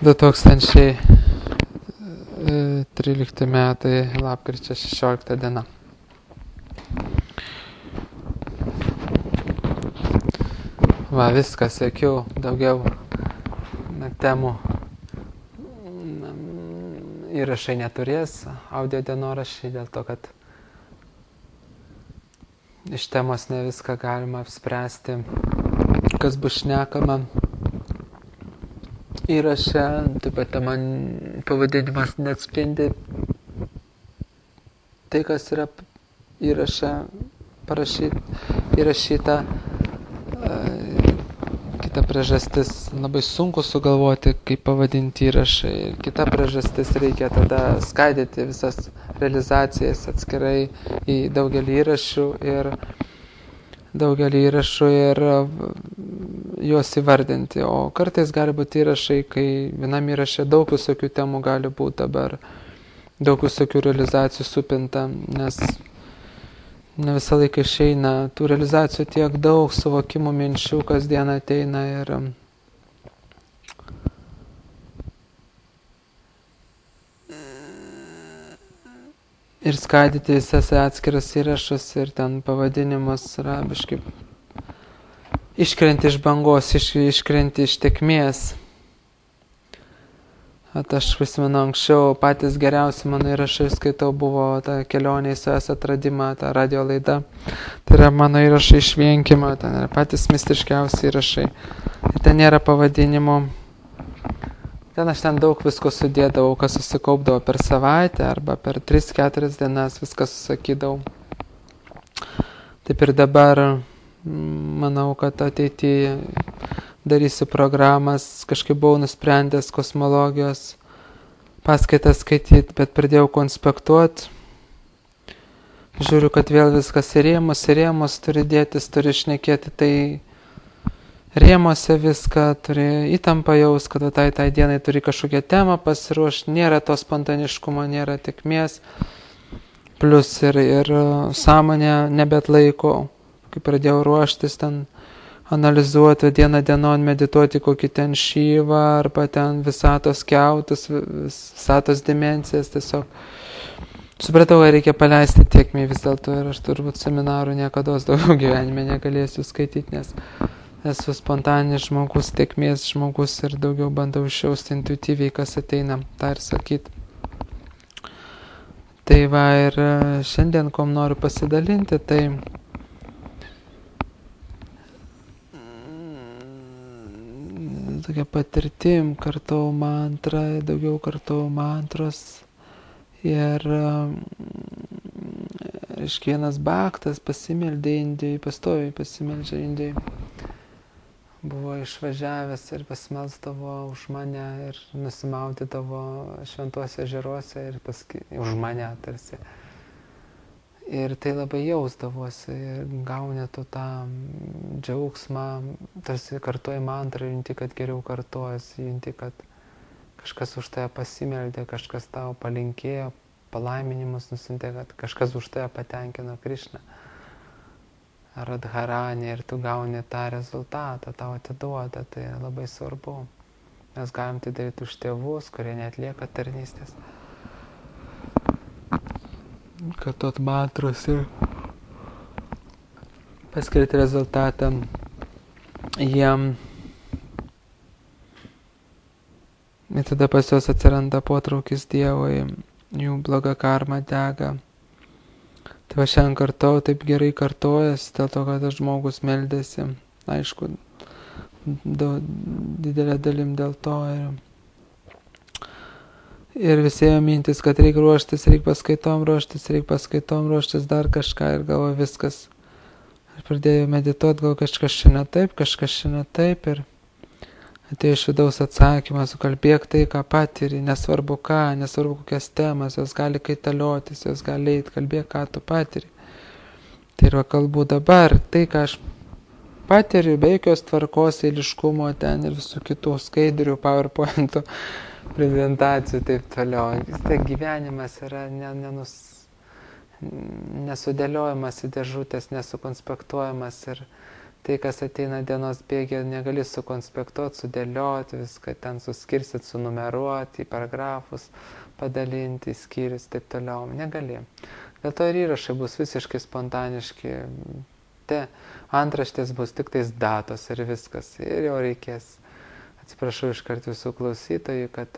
2013 metai, lapkričio 16 diena. Va, viskas, sėkiau daugiau temų. Įrašai neturės, audio dienoraščiai, dėl to, kad iš temos ne viską galima apspręsti, kas bus šnekama. Įraše, taip pat man pavadinimas neatspindi tai, kas yra įraše įrašyta. Kita priežastis, labai sunku sugalvoti, kaip pavadinti įrašai. Kita priežastis, reikia tada skaidyti visas realizacijas atskirai į daugelį įrašų ir juos įvardinti. O kartais gali būti įrašai, kai vienam įraše daug visokių temų gali būti dabar, daug visokių realizacijų supinta, nes ne visą laiką išeina tų realizacijų tiek daug, suvokimų, minčių kasdien ateina ir skaidyti visas atskiras įrašus ir ten pavadinimus yra biškai iškrenti iš bangos, iškrenti iš tėkmės. Aš prisimenu, anksčiau patys geriausi mano įrašai skaitau buvo ta kelionė į savęs atradimą, ta radio laida. Tai yra mano įrašai iš vienkimo, ten yra patys mistiškiausi įrašai. Ir ten nėra pavadinimų. Aš ten daug visko sudėdavau, kas susikaupdavo per savaitę arba per 3-4 dienas, viską susakydavau. Taip ir dabar manau, kad ateityje darysiu programas, kažkaip buvau nusprendęs kosmologijos paskaitas skaityti, bet pradėjau konspektuoti. Žiūriu, kad vėl viskas į rėmus turi dėtis, turi šnekėti, tai rėmuose viską, turi įtampą jaus, kad tai dienai turi kažkokią temą pasiruošti, nėra to spontaniškumo, nėra tėkmės, plus ir sąmonė nebetlaiko, kai pradėjau ruoštis ten, analizuoti dieną dienon, medituoti kokį ten šyvą arba ten visatos kiautus, visatos dimensijas, tiesiog supratau, kad reikia paleisti tėkmę vis dėlto ir aš turbūt seminarų niekados daugiau gyvenime negalėsiu skaityti, nes esu spontaninis žmogus, tėkmės žmogus ir daugiau bandau išjausti intuityviai, kas ateina, tą ir sakyti. Tai va ir šiandien, kuom noriu pasidalinti, tai tokia patirtim, kartau mantrą, daugiau kartau mantros ir vienas baktas pasimeldė Indijai, pastoviai pasimeldžia Indijai. Buvo išvažiavęs ir pasimelsdavo už mane ir nusimaudydavo šventuose ežeruose ir už mane tarsi. Ir tai labai jausdavosi ir gauni tu tą džiaugsmą, tarsi kartuoji mantrą, junti, kad geriau kartuojas, junti, kad kažkas už tave pasimeldė, kažkas tau palinkėjo, palaiminimus nusintė, kad kažkas už tave patenkino Krišną. Radharani ir tu gauni tą rezultatą, tau atiduoda, tai labai svarbu. Mes galim tai daryti už tėvus, kurie neatlieka tarnystės. Kartot mantros ir paskirti rezultatą jiem. Ir tada pas juos atsiranda potraukis Dievui, jų bloga karma dega. Tai va šiandien kartau, taip gerai kartojas, dėl to, kad tas žmogus meldėsi. Aišku, didelė dalim dėl to. Ir visėjo mintis, kad reikia ruoštis, reikia paskaitom ruoštis, dar kažką ir galvoju viskas. Aš pradėjau medituoti, gal kažkas čia ne taip ir atėjo iš vidaus atsakymas, kalbėk tai, ką patiri, nesvarbu kokias temas, jos gali kaitaliotis, jos gali eiti, kalbėk, ką tu patiri. Tai ir kalbu dabar, tai, ką aš patiriu, be jokios tvarkos, eiliškumo ten ir visų kitų skaidrių, PowerPointų, prezentacijų taip toliau. Tai gyvenimas yra nesudėliojamas į dėžutės, nesukonspektuojamas ir tai, kas ateina dienos bėgė, negali sukonspektuoti, sudėlioti, viską ten suskirstyti, sunumeruoti, į paragrafus padalinti, į skyrius, taip toliau. Negali. Dėl to ir įrašai bus visiškai spontaniški. Antraštės bus tik tais datos ir viskas. Ir jau reikės, atsiprašau iškart visų klausytojų, kad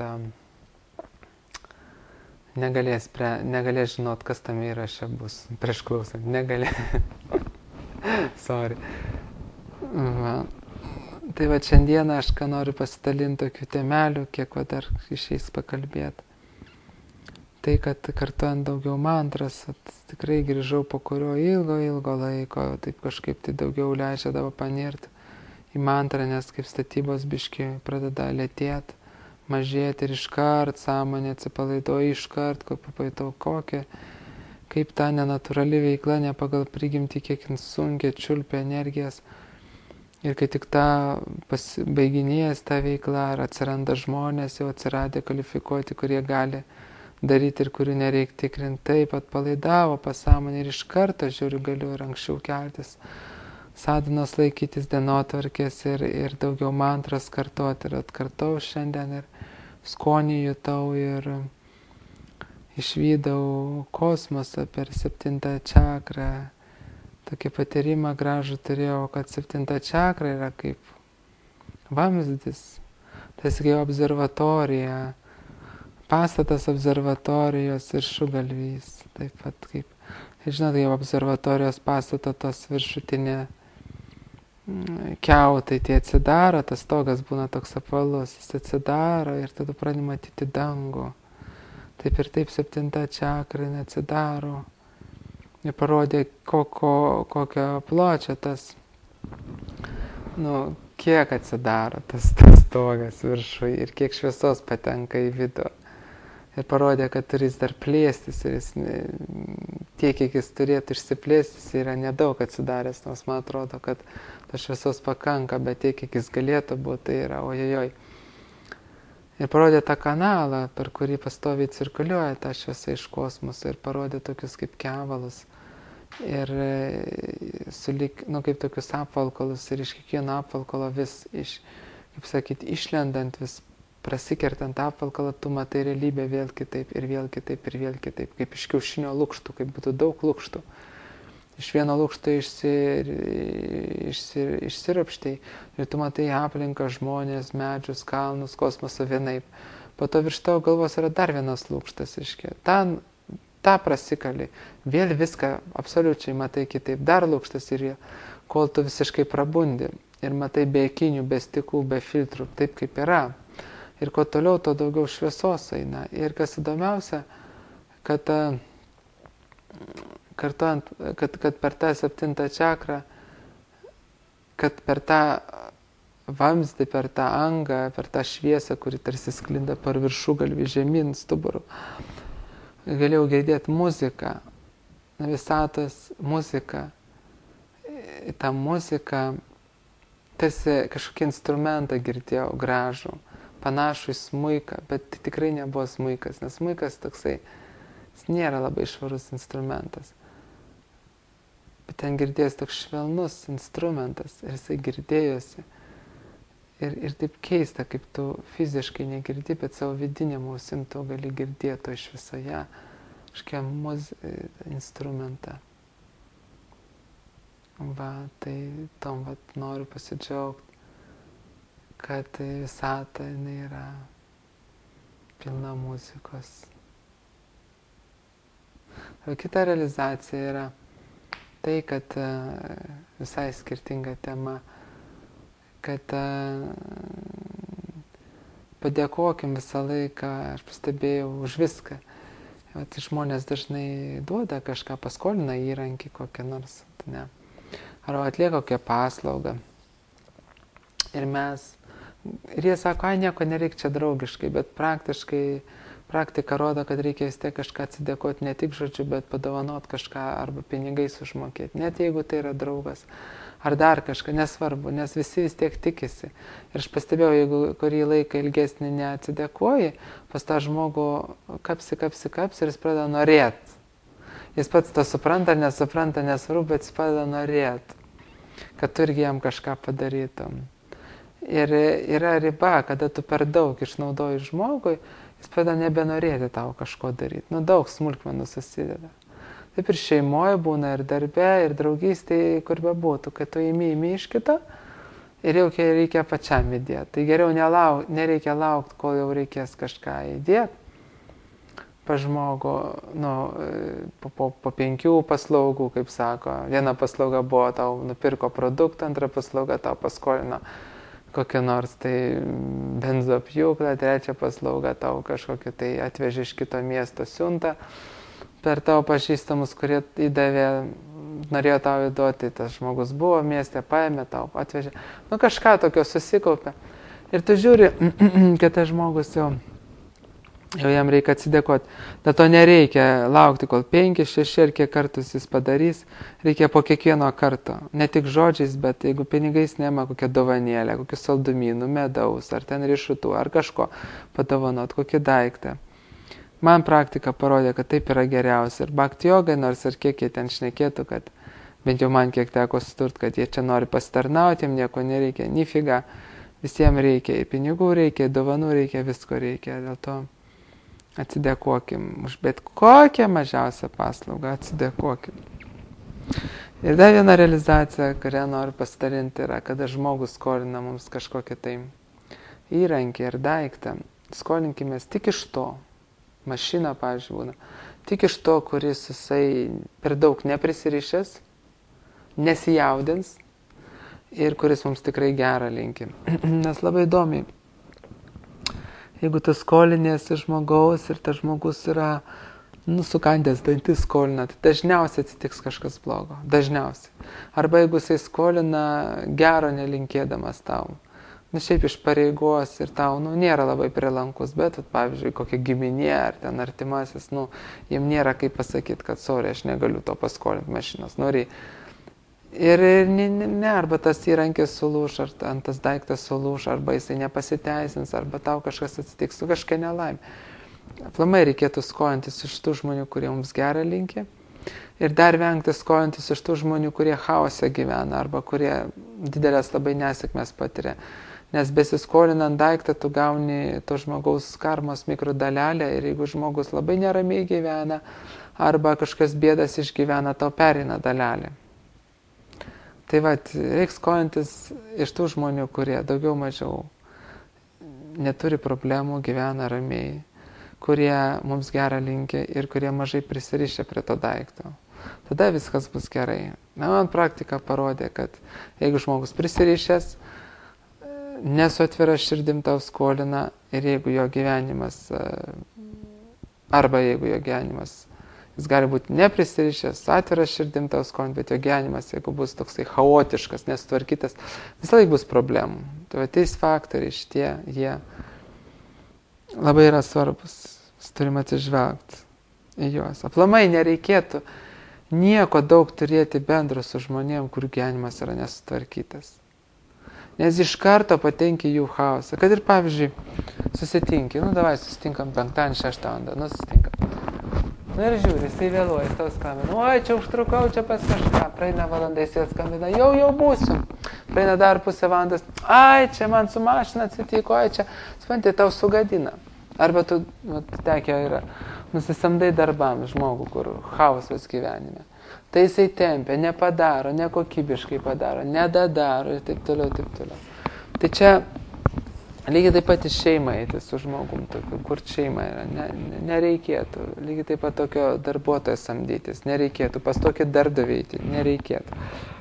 negalės žinot, kas tam įraše bus. Prieš klausant, negalės. Sorry. Va. Tai va šiandieną aš ką noriu pasidalinti tokių temelių, kiek va dar išeis pakalbėti. Tai, kad kartuojant daugiau mantras, tikrai grįžau po kurio ilgo laiko, taip kažkaip tai daugiau leidžiadavo panirti į mantrą, nes kaip statybos biški pradeda lėtėti, mažėti ir iškart sąmonė atsipalaiduoja iškart, pajutau kokią, kaip ta nenatūrali veikla, ne pagal prigimtį, kiek sunkiai čiulpia energijas. Ir kai tik ta baiginėjęs ta veikla, ar atsiranda žmonės, jau atsiradė kvalifikuoti, kurie gali daryti ir kurių nereikia tikrinti, taip atpalaidavo pasąmonę ir iš karto, žiūriu, galiu ir anksčiau keltis, sadhanos laikytis dienotvarkės ir daugiau mantras kartoti. Ir atkartau šiandien ir skonį jutau ir išvydau kosmosą per 7 čakrą. Tokį patyrimą gražų turėjau, kad 7 čakra yra kaip vamzdis, tas kaip observatorija, pastatas observatorijos viršugalvys, taip pat kaip, žinot, kaip observatorijos pastato tos viršutinė kiautai, tie atsidaro, tas stogas būna toks apvalus, jis atsidaro ir tada pradedi matyti dangų. Taip ir taip 7 čakra neatsidaro. Ir parodė, kokio pločio tas, kiek atsidaro tas stogas viršui ir kiek šviesos patenka į vidų. Ir parodė, kad turės dar plėstis ir jis, tiek, kiek jis turėtų išsiplėstis, yra nedaug atsidaręs, nors man atrodo, kad tos šviesos pakanka, bet tiek, kiek jis galėtų būti, tai yra ojojoj. Ir parodė tą kanalą, per kurį pastoviai cirkuliuoja ta šviesa iš kosmoso ir parodė tokius kaip kevalus ir sulik, kaip tokius apvalkalus ir iš kiekvieno apvalkalo vis, kaip sakyti, išlendant, vis prasikertant apvalkalą, tu matai realybę vėl kitaip ir vėl kitaip ir vėl kitaip, kaip iš kiaušinio lukštų, kaip būtų daug lukštų. Iš vieno lukšto išsirapštei ir tu matai aplinką, žmonės, medžius, kalnus, kosmosą vienaip. Po to virš tavo galvos yra dar vienas lukštas, tą prasikali, vėl viską absoliučiai matai kitaip, dar lukštas ir kol tu visiškai prabundi ir matai be akinių, be stikų, be filtrų, taip kaip yra. Ir kuo toliau, to daugiau šviesos eina. Ir kas įdomiausia, kad per tą 7 čakrą, kad per tą vamzdį, per tą angą, per tą šviesą, kuri tarsi sklinda per viršugalvį žemyn stuburų, galėjau girdėti muziką, visatos muziką. Ta muzika, tarsi kažkokį instrumentą girdėjau gražų, panašų į smuiką, bet tai tikrai nebuvo smuikas, nes smuikas toksai, jis nėra labai švarus instrumentas. Bet ten girdėjęs toks švelnus instrumentas ir jisai girdėjosi. Ir taip keista, kaip tu fiziškai negirdi, bet savo vidiniam ausim tu gali girdėti to iš visoje kažkokią instrumentą. Va, tai tom noriu pasidžiaugti, kad visata jinai yra pilna muzikos. O kita realizacija yra tai, kad visai skirtinga tema, kad padėkokim visą laiką, aš pastebėjau, už viską. Tai žmonės dažnai duoda kažką, paskolina įrankį kokią nors, ne, ar atlieka kokią paslaugą. Ir jie sako, nieko nereikia čia draugiškai, bet praktika rodo, kad reikia vis tiek kažką atsidėkoti, ne tik žodžiu, bet padovanot kažką arba pinigais užmokėti, net jeigu tai yra draugas, ar dar kažką, nesvarbu, nes visi vis tiek tikisi. Ir aš pastebėjau, jeigu kurį laiką ilgesnį neatsidėkoji, pas tą žmogų kapsi ir jis pradeda norėti. Jis pats to supranta ar nesupranta, nesvarbu, bet jis pradeda norėti. kad tu irgi jam kažką padarytum. Ir yra riba, kada tu per daug išnaudoji žmogui, jis pradeda nebenorėti tau kažko daryti. Daug smulkmenų susideda. Taip ir šeimoje būna, ir darbe, ir draugystėje, kur be būtų, kad tu imi iš kito ir jau reikia pačiam įdėti. Tai geriau nereikia laukti, kol jau reikės kažką įdėti. Pa žmogų, po 5 paslaugų, kaip sako. Viena paslauga buvo, tau nupirko produktą, antra paslauga tau paskolino kokią nors tai benzo pjūklą, trečia paslauga tau kažkokį tai atvežė iš kito miesto siuntą per tavo pažįstamus, kurie įdavė, norėjo tau įduoti, tas žmogus buvo mieste, paėmė tau, atvežė. Kažką tokio susikaupė. Ir tu žiūri, kad tas žmogus jau jam reikia atsidėkoti. Dėl to nereikia laukti, kol 5, 6 ar kiek kartus jis padarys. Reikia po kiekvieno karto. Ne tik žodžiais, bet jeigu pinigais nema kokią dovanėlę, kokių saldumynų, medaus, ar ten riešutų, ar kažko padovanot, kokį daiktą. Man praktika parodė, kad taip yra geriausia. Ir bhakti jogai, nors ir kiek jie ten šnekėtų, kad bent jau man kiek teko suturt, kad jie čia nori pasitarnauti, jiems nieko nereikia, nifiga. Visiems reikia, ir pinigų reikia, ir dovanų reikia, visko reikia. Dėl to atsidėkokim už bet kokią mažiausią paslaugą, atsidėkokim. Ir dar viena realizacija, kurią noriu pasidalinti, yra, kada žmogus skolina mums kažkokią tai įrankį ir daiktą. Skolinkimės tik iš to, mašina, pavyzdžiui, būna, tik iš to, kuris jisai per daug neprisirišęs, nesijaudins ir kuris mums tikrai gerą linki. Nes labai įdomiai. Jeigu tu skolinėsi žmogaus ir tas žmogus yra sukandęs dantis skolina, tai dažniausiai atsitiks kažkas blogo. Dažniausiai. Arba jeigu jisai skolina gero nelinkėdamas tau. Šiaip iš pareigos ir tau nėra labai prilankus, bet pavyzdžiui, kokia giminė ar ten artimasis, jiem nėra kaip pasakyti, kad sorry, aš negaliu to paskolinti mašinos. Ir ne, arba tas įrankis sulūš, ar tas daiktas sulūš, arba jisai nepasiteisins, arba tau kažkas atsitiks su kažkokia nelaimė. Aplamai reikėtų skolintis iš tų žmonių, kurie mums gerą linki. Ir dar vengti skolintis iš tų žmonių, kurie chaose gyvena, arba kurie didelės labai nesėkmės patiria. Nes besiskolinant daiktą, tu gauni to žmogaus karmos mikrodalelę ir jeigu žmogus labai neramiai gyvena, arba kažkas bėdas išgyvena, tau pereina dalelė. Tai reikia skolintis iš tų žmonių, kurie daugiau mažiau neturi problemų, gyvena ramiai, kurie mums gerą linkia ir kurie mažai prisirišę prie to daikto. Tada viskas bus gerai. Man praktika parodė, kad jeigu žmogus prisirišęs, nesu atvira širdim tau skolina ir jeigu jo gyvenimas, arba jeigu jo gyvenimas, jis gali būti neprisirišęs, atviras širdim tau skolina, bet jo gyvenimas, jeigu bus toksai chaotiškas, nesutvarkytas, visą laiką bus problemų. Tai tais faktoriai šitie, jie labai yra svarbus. Turim atsižvelgti į juos. Aplamai nereikėtų nieko daug turėti bendro su žmonėm, kurių gyvenimas yra nesutvarkytas. Nes iš karto patenki jų chaosą. Kad ir pavyzdžiui, susitinki, davai susitinkam 5, 6 valandą, susitinkam. Ir žiūri, jisai vėluoja, jis tau skambina, oi, čia užtrukau, čia pas kažką, praeina valanda, jis skambina, jau būsiu. Praeina dar pusę valandos, ai, čia man su mašina atsitiko, ai, čia, supranti, tau sugadina. Arba tu, tekia yra, nusisamdai darbam žmogų, kur chaosas gyvenime. Tai jisai tempia, nepadaro, nekokybiškai padaro, nedadaro ir taip toliau, taip toliau. Tai čia lygiai taip pat į šeimą eiti su žmogum, tokiu, kur šeima yra, nereikėtų. Lygiai taip pat tokio darbuotojo samdytis, nereikėtų. Pas tokį darbdavį eiti, nereikėtų.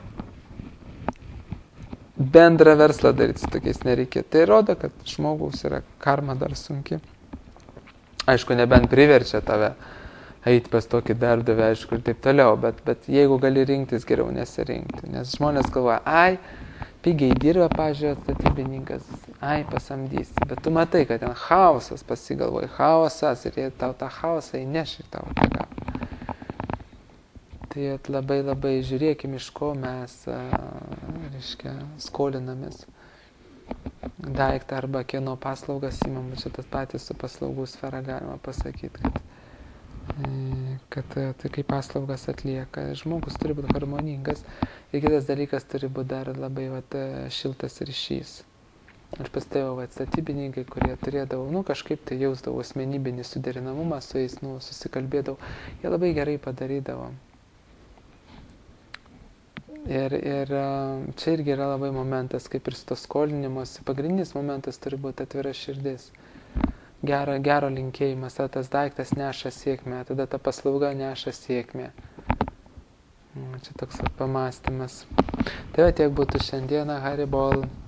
Bendrą verslą daryti su tokiais nereikėtų. Tai rodo, kad žmogaus yra karma dar sunki. Aišku, nebent priverčia tave eiti pas tokį darbdavį, aišku, ir taip toliau, bet jeigu gali rinktis, geriau nesirinkti. Nes žmonės galvoja, ai, pigiai dirba, pažiūrėjau, statybininkas, ai, pasamdysi. Bet tu matai, kad ten chaosas pasigalvoja, chaosas ir jie tau tą chaosą įneš į tavo pagalbą. Tai labai labai žiūrėkim, iš ko mes, skolinamės daiktą arba kieno paslaugas įmam. Čia tas patys su paslaugų sfera galima pasakyti, kad kad tai kaip paslaugas atlieka. Žmogus turi būti harmoningas ir kitas dalykas turi būti dar labai šiltas ryšys. Aš pastebėjau, statybininkai, kurie turėdavo, kažkaip tai jausdavo asmenybinį suderinamumą su jais, susikalbėdavo, jie labai gerai padarydavo. Ir čia irgi yra labai momentas, kaip ir su to skolinimas, pagrindinis momentas turi būti atvira širdis. Gero linkėjimas, tas daiktas neša sėkmę, tada ta paslauga neša sėkmę. Čia toks pamąstymas. Tai tiek būtų šiandieną, Haribol.